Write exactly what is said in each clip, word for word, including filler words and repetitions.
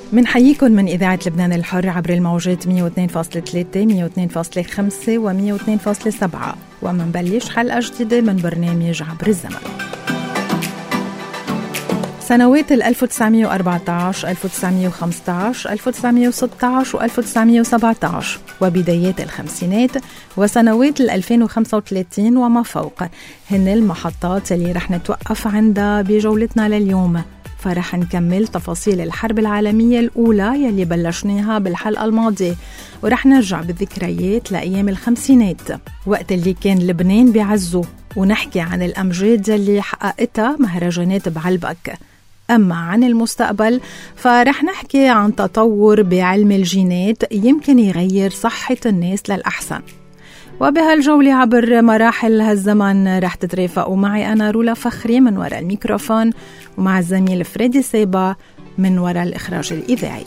منحييكم من إذاعة لبنان الحر عبر الموجات مية واثنين فاصلة ثلاثة مية واثنين فاصلة خمسة و مية واثنين فاصلة سبعة، ومنبلش حلقة جديدة من برنامج عبر الزمن. سنوات ألف وتسعمية وأربعة عشر، ألف وتسعمية وخمسة عشر، ألف وتسعمية وستة عشر وألف وتسعمية وسبعة عشر وبدايات الخمسينات وسنوات ألفين وخمسة وثلاثين وما فوق هن المحطات اللي رح نتوقف عندها بجولتنا لليوم. فرح نكمل تفاصيل الحرب العالمية الأولى يلي بلشناها بالحلقة الماضية، ورح نرجع بالذكريات لأيام الخمسينات وقت اللي كان لبنان بعزه، ونحكي عن الأمجاد يلي حققتها مهرجانات بعلبك. أما عن المستقبل فرح نحكي عن تطور بعلم الجينات يمكن يغير صحة الناس للأحسن. وبهالجولة عبر مراحل هالزمن رح تترافقوا معي أنا رولا فخري من وراء الميكروفون، ومع الزميل فريدي سيبا من وراء الإخراج الإذاعي.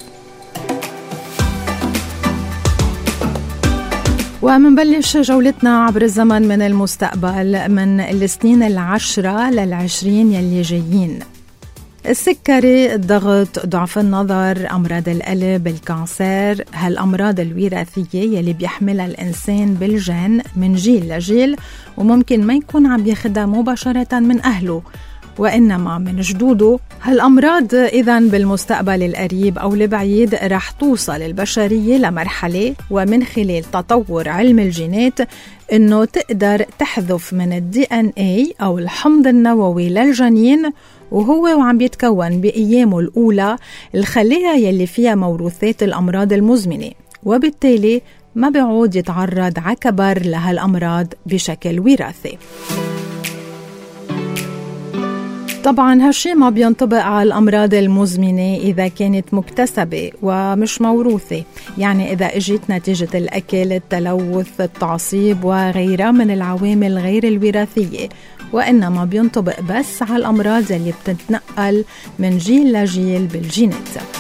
ومنبلش جولتنا عبر الزمن من المستقبل من السنين العشرة للعشرين يلي جايين. السكري، الضغط، ضعف النظر، أمراض القلب، الكانسير، هالأمراض الوراثية يلي بيحملها الإنسان بالجين من جيل لجيل، وممكن ما يكون عم ياخدها مباشرة من أهله وإنما من جدوده. هالأمراض إذن بالمستقبل القريب أو البعيد رح توصل البشرية لمرحلة ومن خلال تطور علم الجينات إنه تقدر تحذف من الدي ان اي أو الحمض النووي للجنين وهو وعم بيتكون بأيامه الأولى الخلايا يلي فيها موروثات الأمراض المزمنة، وبالتالي ما بيعود يتعرض عكبر لهالأمراض بشكل وراثي. طبعاً هالشي ما بينطبق على الأمراض المزمنة إذا كانت مكتسبة ومش موروثة، يعني إذا اجت نتيجة الأكل، التلوث، التعصيب وغيرها من العوامل غير الوراثية، وإنما بينطبق بس على الأمراض اللي بتتنقل من جيل لجيل بالجينات.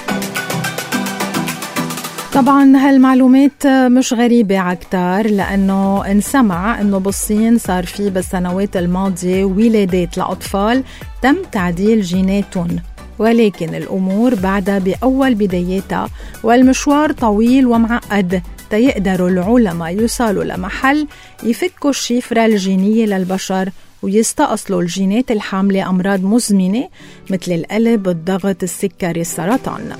طبعاً هالمعلومات مش غريبة عكتار، لأنه انسمع أنه بالصين صار في بالسنوات الماضية ولادات لأطفال تم تعديل جيناتهم، ولكن الأمور بعدها بأول بداياتها والمشوار طويل ومعقد تيقدروا العلماء يوصلوا لمحل يفكوا الشفرة الجينية للبشر ويستأصلوا الجينات الحاملة أمراض مزمنة مثل القلب، الضغط، السكري، السرطان.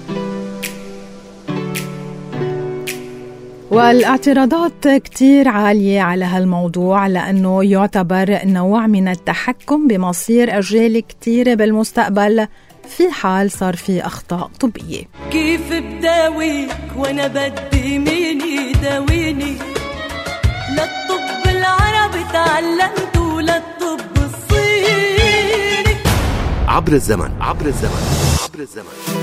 والاعتراضات كتير عالية على هالموضوع لأنه يعتبر نوع من التحكم بمصير أجيال كتير بالمستقبل في حال صار في أخطاء طبية. كيف بداويك وأنا بدي مين يداويني؟ للطب العربي تعلمت وللطب الصيني. عبر الزمن عبر الزمن عبر الزمن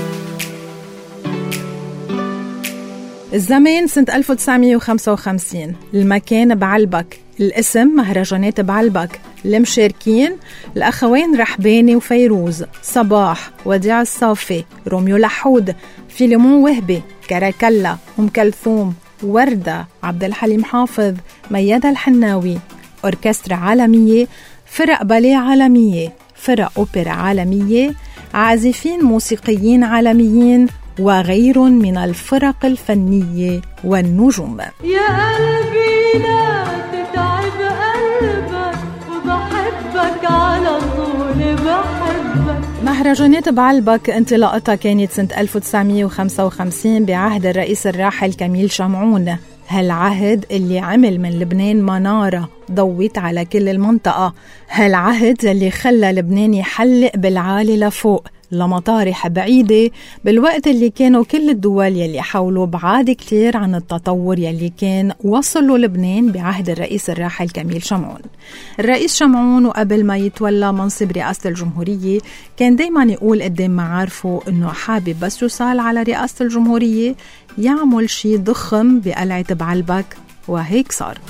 الزمان سنة ألف وتسعمية وخمسة وخمسين، المكان بعلبك، الاسم مهرجانات بعلبك، المشاركين الأخوين رحباني وفيروز، صباح، وديع الصافي، روميو لحود، فيلمون وهبي، كاراكلا، أم كلثوم، وردة، عبد الحليم حافظ، ميادة الحناوي، أوركسترا عالمية، فرق باليه عالمية، فرق أوبرا عالمية، عازفين موسيقيين عالميين وغير من الفرق الفنية والنجوم. يا قلبي لا تتعب قلبك وبحبك على طول بحبك. مهرجانات بعلبك انطلاقتها كانت سنة ألف وتسعمية وخمسة وخمسين بعهد الرئيس الراحل كميل شمعون، هالعهد اللي عمل من لبنان منارة ضوت على كل المنطقة، هالعهد اللي خلى لبنان يحلق بالعالي لفوق لمطارح بعيدة بالوقت اللي كانوا كل الدول يلي حولوا بعاد كتير عن التطور يلي كان وصلوا لبنان بعهد الرئيس الراحل كميل شمعون. الرئيس شمعون وقبل ما يتولى منصب رئاسة الجمهورية كان دايما يقول قدام معارفه انه حابب بس يوصل على رئاسة الجمهورية يعمل شي ضخم بقلعة بعلبك، وهيك صار.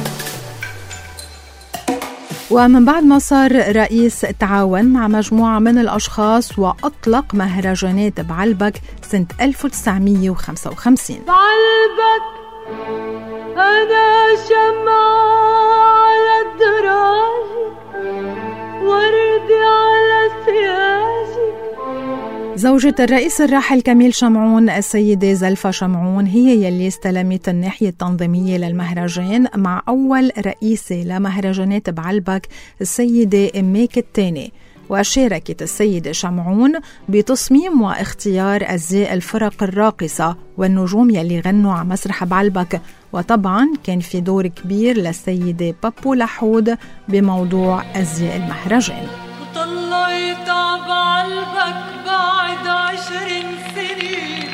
ومن بعد ما صار رئيس تعاون مع مجموعة من الأشخاص وأطلق مهرجانات بعلبك سنة ألف وتسعمية وخمسة وخمسين. بعلبك أنا شمعة على الدراج وردي على سياجي. زوجة الرئيس الراحل كميل شمعون السيدة زلفة شمعون هي يلي استلمت الناحية التنظيمية للمهرجان مع أول رئيسة لمهرجانات بعلبك السيدة إميك الثاني. وشاركت السيدة شمعون بتصميم واختيار أزياء الفرق الراقصة والنجوم يلي غنوا على مسرح بعلبك، وطبعا كان في دور كبير للسيدة بابو لحود بموضوع أزياء المهرجان. وطلعت بعلبك بعد عشرين سنين،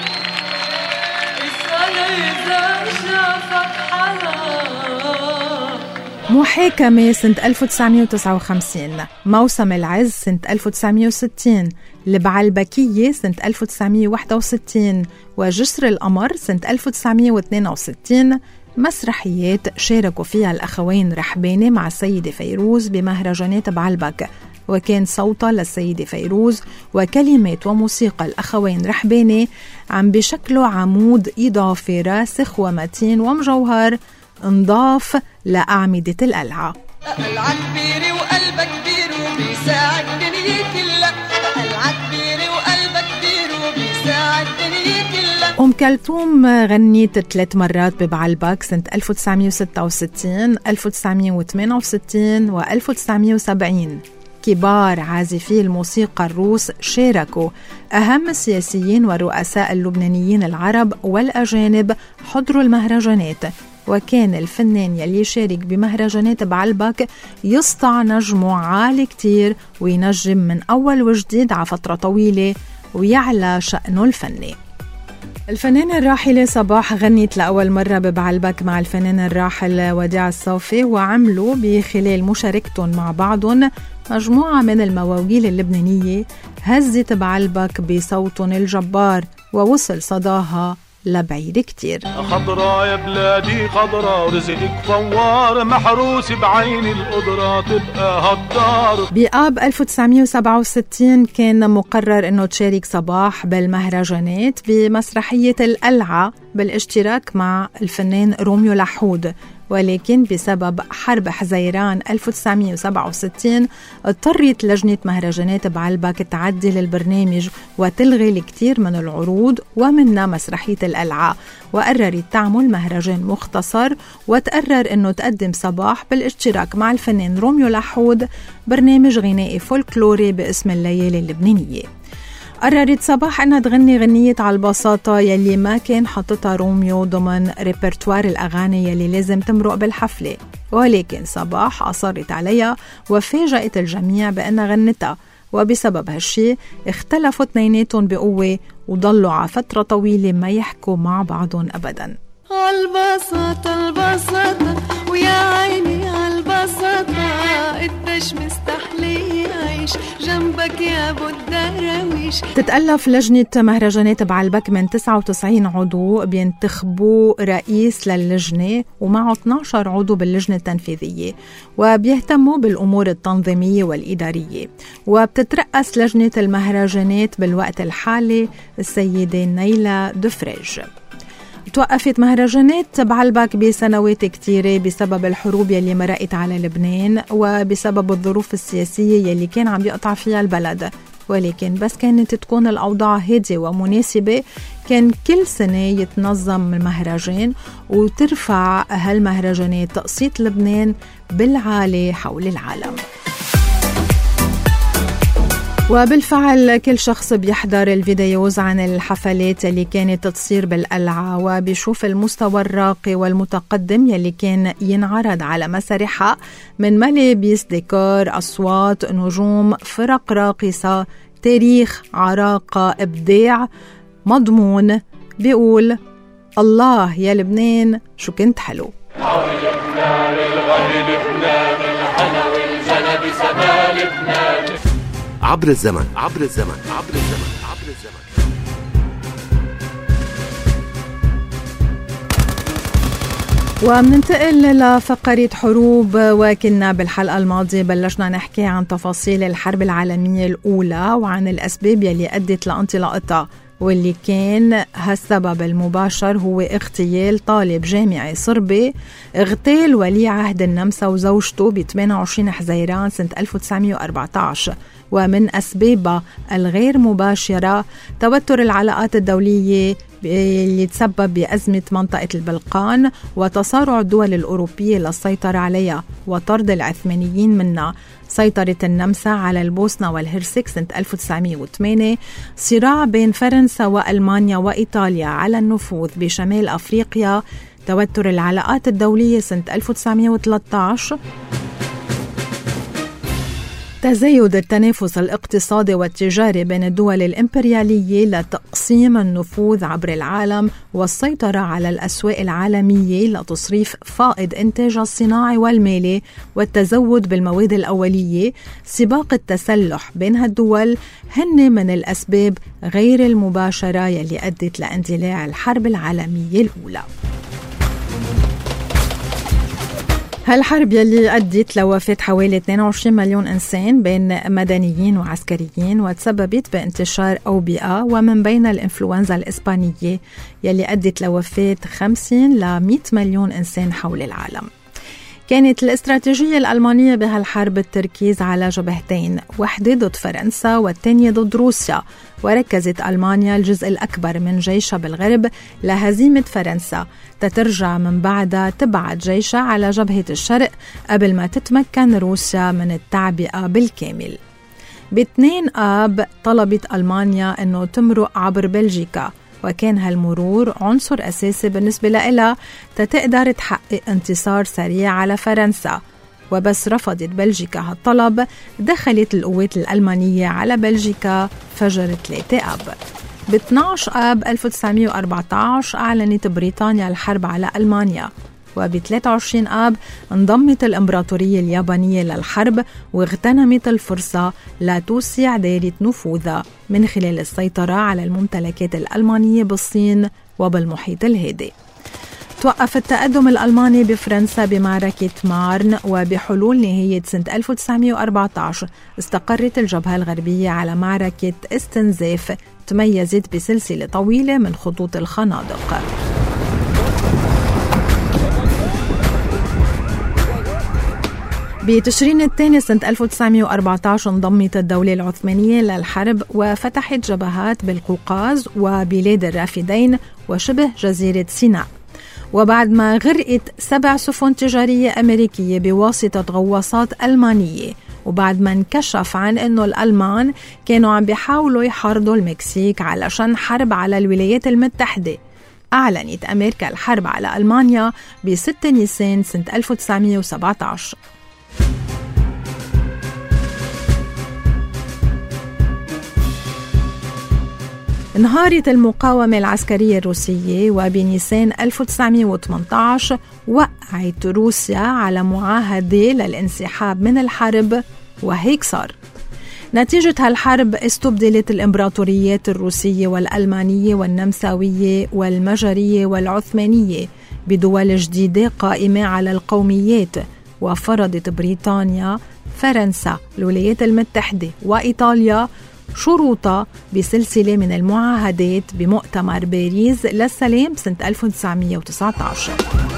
اسأل إذا شافك حلا. محاكمة سنة ألف وتسعمية وتسعة وخمسين، موسم العز سنة ألف وتسعمية وستين، البعلبكية سنة ألف وتسعمية وواحد وستين، وجسر القمر سنة ألف وتسعمية واثنين وستين، مسرحيات شاركوا فيها الأخوين رحباني مع السيدة فيروز بمهرجانات بعلبك، وكان صوتها للسيدة فيروز وكلمات وموسيقى الأخوين رحباني عم بشكله عمود إضافي راسخ ومتين ومجوهر انضاف لأعمدة القلعة. قلعة كبيرة وقلبك كبير وبيساعد الدنيا كلها، قلعة كبيرة وقلبك كبير وبيساعد الدنيا كلها. أم كلثوم غنيت ثلاث مرات ببعلبك سنة ألف وتسعمية وستة وستين، ألف وتسعمية وثمانية وستين و ألف وتسعمية وسبعين. كبار عازفي الموسيقى الروس شاركوا، أهم السياسيين والرؤساء اللبنانيين العرب والأجانب حضروا المهرجانات، وكان الفنان يلي شارك بمهرجانات بعلبك يسطع نجمه عالي كتير وينجم من أول وجديد على فترة طويلة ويعلى شأنه الفني. الفنانة الراحلة صباح غنيت لأول مرة ببعلبك مع الفنان الراحل وديع الصافي، وعملوا بخلال مشاركتهم مع بعضهم مجموعة من المواويل اللبنانية هزت بعلبك بصوتهم الجبار، ووصل صداها لبعيد كتير. خضرا يا بلادي خضرا ورزقك فوار محروس بعين القدرة تبقى هالدار. بآب ألف وتسعمية وسبعة وستين كان مقرر انه تشارك صباح بالمهرجانات بمسرحية القلعة بالاشتراك مع الفنان روميو لحود، ولكن بسبب حرب حزيران ألف وتسعمية وسبعة وستين اضطرت لجنة مهرجانات بعلبك تعدل البرنامج وتلغي الكثير من العروض ومنها مسرحية القلعة، وقررت تعمل مهرجان مختصر، وتقرر انه تقدم صباح بالاشتراك مع الفنان روميو لحود برنامج غنائي فولكلوري باسم الليالي اللبنانية. قررت صباح أنها تغني غنية على البساطة يلي ما كان حطتها روميو ضمن ريبرتوار الأغاني يلي لازم تمرق بالحفلة، ولكن صباح أصرت عليها وفاجأت الجميع بأنها غنتها، وبسبب هالشي اختلفوا اثنيناتهم بقوة وضلوا على فترة طويلة ما يحكوا مع بعضهم أبداً. عالبساطة البساطة ويا عيني عالبساطة قديش مستحلي عيش جنبك يا ابو الدراويش. تتألف لجنة مهرجانات بعلبك من تسعة وتسعين عضو بينتخبوا رئيس للجنة ومعه اثنعش عضو باللجنة التنفيذية، وبيهتموا بالأمور التنظيمية والإدارية، وبتترأس لجنة المهرجانات بالوقت الحالي السيدة نيلة دفريج. توقفت مهرجانات بعلبك بسنوات كتيرة بسبب الحروب يلي مرقت على لبنان وبسبب الظروف السياسية يلي كان عم يقطع فيها البلد، ولكن بس كانت تكون الأوضاع هادية ومناسبة كان كل سنة يتنظم المهرجان وترفع هالمهرجانات تقسيط لبنان بالعالي حول العالم. وبالفعل كل شخص بيحضر الفيديوز عن الحفلات اللي كانت تصير بالقلعة وبيشوف المستوى الراقي والمتقدم يلي كان ينعرض على مسارحها من ملابس، ديكور، أصوات، نجوم، فرق راقصة، تاريخ، عراقة، إبداع، مضمون. بيقول الله يا لبنان شو كنت حلو. لبنان الغني لبنان الحلا والجنب سما لبنان. عبر الزمن عبر الزمن عبر الزمن عبر الزمن. ومننتقل لفقرة حروب، وكنا بالحلقة الماضية بلشنا نحكي عن تفاصيل الحرب العالمية الأولى وعن الأسباب يلي أدت لانطلاقتها. واللي كان هالسبب المباشر هو اغتيال طالب جامعي صربي اغتال ولي عهد النمسا وزوجته ب ثمانية وعشرين حزيران سنة ألف وتسعمية وأربعة عشر. ومن أسبابها الغير مباشرة توتر العلاقات الدولية اللي تسبب بأزمة منطقة البلقان وتصارع الدول الأوروبية للسيطرة عليها وطرد العثمانيين منها، سيطرة النمسا على البوسنة والهرسك سنة ألف وتسعمية وثمانية، صراع بين فرنسا وألمانيا وإيطاليا على النفوذ بشمال أفريقيا، توتر العلاقات الدولية سنة ألف وتسعمية وثلاثة عشر، تزايد التنافس الاقتصادي والتجاري بين الدول الإمبريالية لتقسيم النفوذ عبر العالم والسيطرة على الأسواق العالمية لتصريف فائض إنتاج الصناعي والمالي والتزود بالمواد الأولية، سباق التسلح بين هالدول هن من الأسباب غير المباشرة يلي أدت لاندلاع الحرب العالمية الأولى. هالحرب يلي أدت لوفاة حوالي اثنين وعشرين مليون إنسان بين مدنيين وعسكريين وتسببت بانتشار أوبئة ومن بين الإنفلونزا الإسبانية يلي أدت لوفاة خمسين لمئة مليون إنسان حول العالم. كانت الاستراتيجية الألمانية بهالحرب التركيز على جبهتين، واحدة ضد فرنسا والتانية ضد روسيا، وركزت ألمانيا الجزء الأكبر من جيشها بالغرب لهزيمة فرنسا، تترجع من بعدها تبعت جيشها على جبهة الشرق قبل ما تتمكن روسيا من التعبئة بالكامل. باثنين آب طلبت ألمانيا أنه تمرق عبر بلجيكا، وكان هالمرور عنصر أساسي بالنسبة لها تتقدر تحقق انتصار سريع على فرنسا. وبس رفضت بلجيكا هالطلب دخلت القوات الألمانية على بلجيكا فجر ثلاثة آب. ب اثني عشر آب ألف وتسعمية وأربعة عشر أعلنت بريطانيا الحرب على ألمانيا، وب ثلاثة وعشرين آب انضمت الإمبراطورية اليابانية للحرب واغتنمت الفرصة لتوسع دائرة نفوذها من خلال السيطرة على الممتلكات الألمانية بالصين وبالمحيط الهادئ. توقف التقدم الألماني بفرنسا بمعركة مارن، وبحلول نهاية سنة ألف وتسعمية وأربعة عشر استقرت الجبهة الغربية على معركة استنزاف تميزت بسلسلة طويلة من خطوط الخنادق. بتشرين الثاني سنة ألف وتسعمية وأربعة عشر انضمت الدولة العثمانية للحرب وفتحت جبهات بالقوقاز وبلاد الرافدين وشبه جزيرة سيناء. وبعد ما غرقت سبع سفن تجارية أمريكية بواسطة غواصات ألمانية، وبعد ما انكشف عن أنه الألمان كانوا عم بيحاولوا يحرضوا المكسيك علشان حرب على الولايات المتحدة، أعلنت أمريكا الحرب على ألمانيا بستة نيسان سنة ألف وتسعمية وسبعة عشر. انهارت المقاومة العسكرية الروسية، وبنيسان ألف وتسعمية وثمانية عشر وقعت روسيا على معاهدة للانسحاب من الحرب، وهيك صار. نتيجة هالحرب استبدلت الإمبراطوريات الروسية والألمانية والنمساوية والمجرية والعثمانية بدول جديدة قائمة على القوميات، وفرضت بريطانيا، فرنسا، الولايات المتحدة وإيطاليا شروطها بسلسلة من المعاهدات بمؤتمر باريس للسلام سنة ألف وتسعمية وتسعة عشر.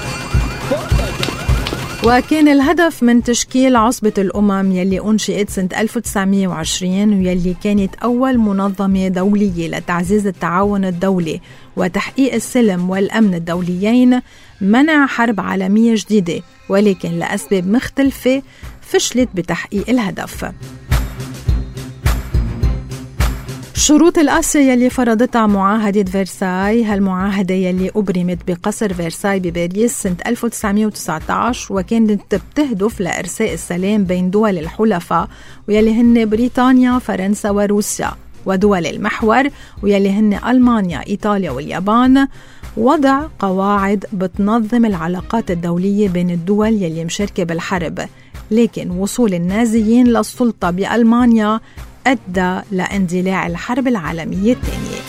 وكان الهدف من تشكيل عصبة الأمم يلي أنشئت سنة ألف وتسعمية وعشرين ويلي كانت أول منظمة دولية لتعزيز التعاون الدولي وتحقيق السلم والأمن الدوليين منع حرب عالمية جديدة، ولكن لأسباب مختلفة فشلت بتحقيق الهدف. شروط القاسية يلي فرضتها معاهدة فرساي، هالمعاهدة يلي أبرمت بقصر فرساي بباريس سنة ألف وتسعمية وتسعة عشر وكانت بتهدف لإرساء السلام بين دول الحلفاء ويلي هن بريطانيا، فرنسا وروسيا، ودول المحور ويلي هن ألمانيا، إيطاليا واليابان، وضع قواعد بتنظم العلاقات الدولية بين الدول يلي مشاركة بالحرب. لكن وصول النازيين للسلطة بألمانيا أدى لاندلاع الحرب العالمية الثانية.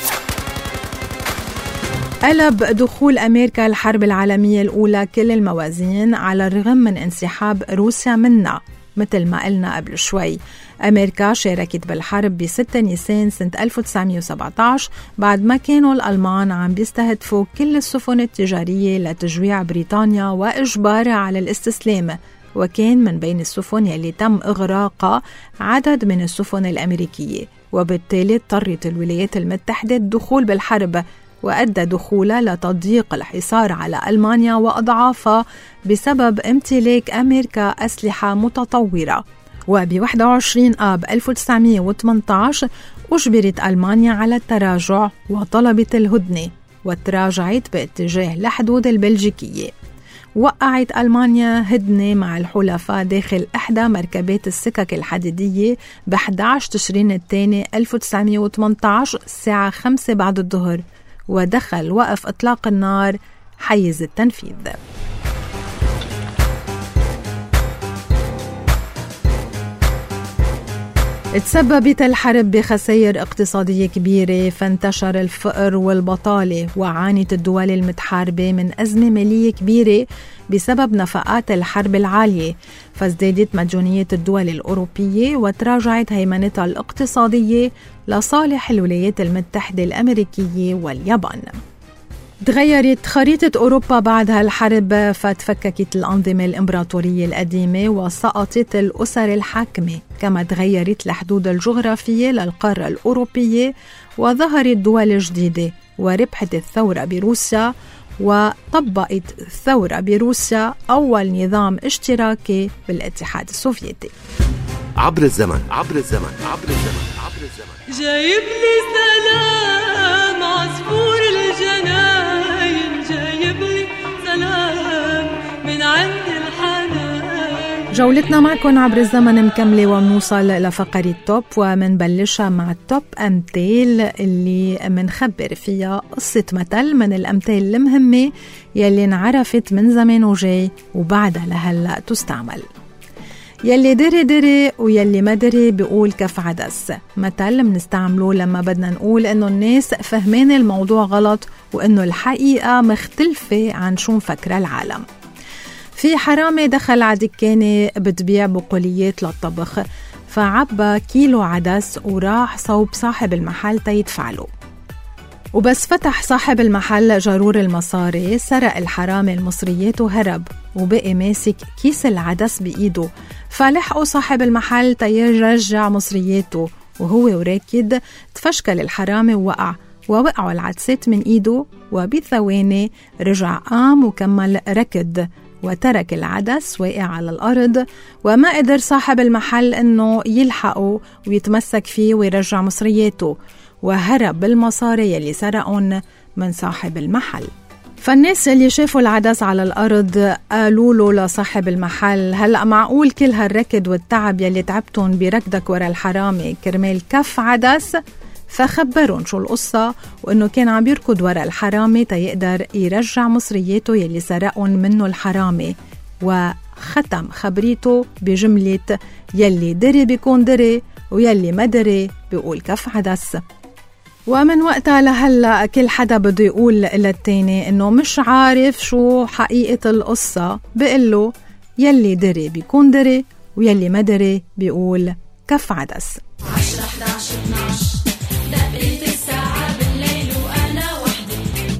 قلب دخول أمريكا الحرب العالمية الأولى كل الموازين على الرغم من انسحاب روسيا منها. مثل ما قلنا قبل شوي، أمريكا شاركت بالحرب بستة نيسان سنة ألف وتسعمية وسبعة عشر بعد ما كانوا الألمان عم بيستهدفوا كل السفن التجارية لتجويع بريطانيا وإجبارها على الاستسلام، وكان من بين السفن يلي تم إغراقها عدد من السفن الأمريكية، وبالتالي اضطرت الولايات المتحدة الدخول بالحرب، وأدى دخولها لتضييق الحصار على ألمانيا وأضعافها بسبب امتلاك أمريكا أسلحة متطورة. وب واحد وعشرين آب ألف وتسعمية وثمانية عشر أجبرت ألمانيا على التراجع وطلبت الهدنة، وتراجعت باتجاه الحدود البلجيكية. وقعت ألمانيا هدنة مع الحلفاء داخل إحدى مركبات السكك الحديدية ب أحد عشر تشرين الثاني ألف وتسعمية وثمانية عشر الساعة خمسة بعد الظهر، ودخل وقف إطلاق النار حيز التنفيذ. تسببت الحرب بخسائر اقتصادية كبيرة، فانتشر الفقر والبطالة، وعانت الدول المتحاربة من أزمة مالية كبيرة بسبب نفقات الحرب العالية، فازدادت مديونية الدول الأوروبية وتراجعت هيمنتها الاقتصادية لصالح الولايات المتحدة الأمريكية واليابان. تغيرت خريطة أوروبا بعد هالحرب، فتفككت الأنظمة الإمبراطورية القديمة وسقطت الأسر الحاكمة، كما تغيرت الحدود الجغرافية للقارة الأوروبية وظهرت دول جديدة، وربحت الثورة بروسيا، وطبقت الثورة بروسيا أول نظام اشتراكي بالاتحاد السوفيتي. عبر الزمن عبر الزمن عبر الزمن عبر الزمن جايب لي سلام عصفور الجناين، جايب لي سلام من عند الحنان. جولتنا معكم عبر الزمن مكملة ومنوصل لفقرة توب، ومنبلشها مع التوب أمثال اللي منخبر فيها قصة مثل من الأمثال المهمة يلي انعرفت من زمان وجاي وبعدها لهلأ تستعمل. يلي دري دري ويلي ما دري بيقول كف عدس، مثل منستعمله لما بدنا نقول إنه الناس فهمين الموضوع غلط وإنه الحقيقة مختلفة عن شو مفكرة العالم. في حرامي دخل على دكانة بتبيع بقوليات للطبخ، فعبى كيلو عدس وراح صوب صاحب المحل تيدفع له، وبس فتح صاحب المحل جرور المصاري سرق الحرامي المصريات وهرب، وبقي ماسك كيس العدس بإيده، فلحقوا صاحب المحل تيرجع مصرياته، وهو وراكد تفشكل الحرامي ووقع، ووقعوا العدسات من إيده، وبثواني رجع قام وكمل ركض، وترك العدس واقع على الأرض، وما قدر صاحب المحل إنه يلحقه ويتمسك فيه ويرجع مصرياته، وهرب بالمصاري اللي سرقون من صاحب المحل. فالناس اللي شافوا العدس على الأرض قالوا له لصاحب المحل: هلأ معقول كل هالركض والتعب يلي تعبتون بركضك ورا الحرامي كرمال كف عدس؟ فخبرون شو القصة، وإنه كان عم يركض ورا الحرامي تيقدر يرجع مصرياته يلي سرقون منه الحرامي، وختم خبريته بجملة: يلي دري بيكون دري، ويلي ما دري بيقول كف عدس. ومن وقتها لهلأ كل حدا بده يقول للتاني إنه مش عارف شو حقيقة القصة، بيقله: يلي دري بيكون دري، ويلي ما دري بيقول كف عدس. عشرة حداشر اثناشر دقيقة الساعة بالليل وأنا وحدي.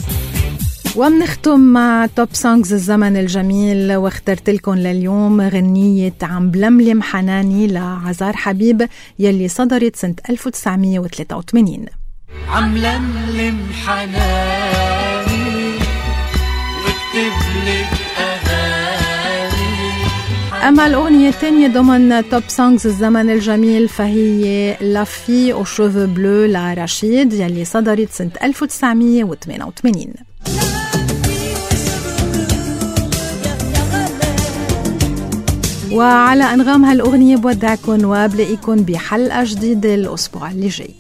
ومنختم مع توب سونجز الزمن الجميل، واخترت لكم لليوم غنية عم بلملم حناني لعزار حبيب يلي صدرت سنة ألف وتسعمية وثلاثة وثمانين. عم لملم حناني واكتب لك أغاني. أما الأغنية الثانية ضمن توب سونجز الزمن الجميل فهي لافي أو شوفو بلو لرشيد يلي صدرت سنة ألف وتسعمية وثمانية وثمانين. وعلى أنغام هالأغنية بودعكم وبلاقيكم بحلقة جديدة الأسبوع اللي جاي.